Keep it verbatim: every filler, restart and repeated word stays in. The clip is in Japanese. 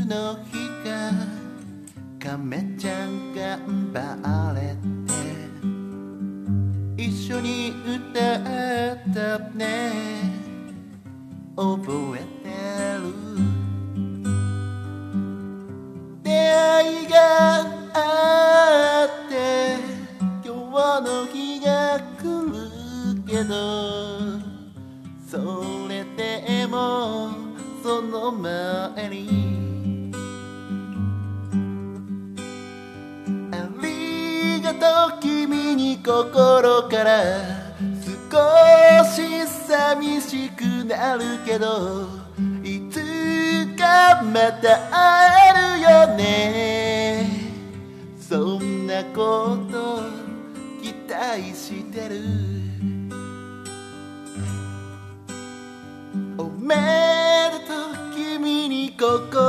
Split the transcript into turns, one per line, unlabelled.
の日が亀ちゃん頑張れて一緒に歌ったね覚えてる出会いがあって今日の日が来るけどそれでもその前にありがとう君に心から少し寂しくなるけどいつかまた会えるよねそんなこと期待してるおめでとう君に心